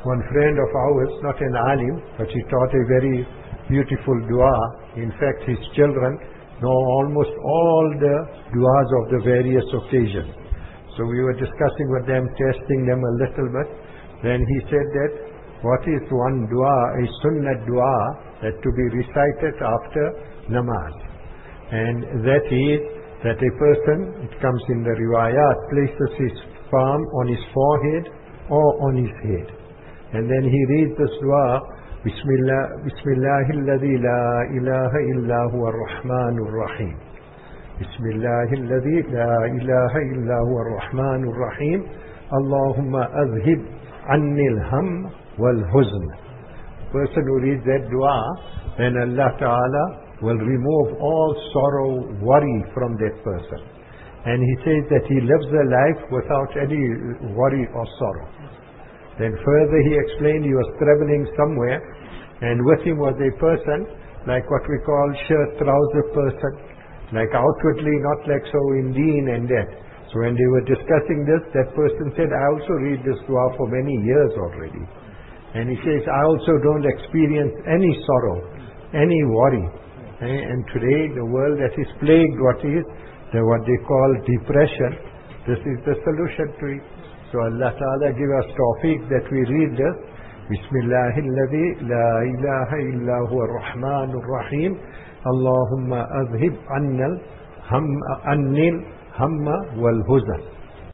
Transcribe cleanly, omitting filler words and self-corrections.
One friend of ours, not an alim, but he taught a very beautiful dua. In fact, his children know almost all the duas of the various occasions. So we were discussing with them, testing them a little bit. Then he said that what is one dua, a sunnah dua, that to be recited after namaz. And that is that a person, it comes in the riwayat, places his palm on his forehead or on his head. And then he reads this dua, Bismillahilladhi la ilaha illa huwa ar-Rahmanur Rahim. Bismillahilladhi la ilaha illa huwa ar-Rahmanur Rahim. Allahumma azhib anni al-ham wal-huzn. Person who reads that dua, then Allah Ta'ala will remove all sorrow, worry from that person. And he says that he lives a life without any worry or sorrow. Then further he explained he was traveling somewhere, and with him was a person like what we call shirt trouser person, like outwardly not like so in deen and that. So when they were discussing this, that person said, I also read this dua for many years already. And he says, I also don't experience any sorrow, any worry. And today the world that is plagued, what they call depression, this is the solution to it. So Allah Ta'ala give us tawfiq that we read this. Bismillahilladhi la ilaha illa huwa ar-Rahmanur Rahim. Allahumma azhib annil hamma wal huzn.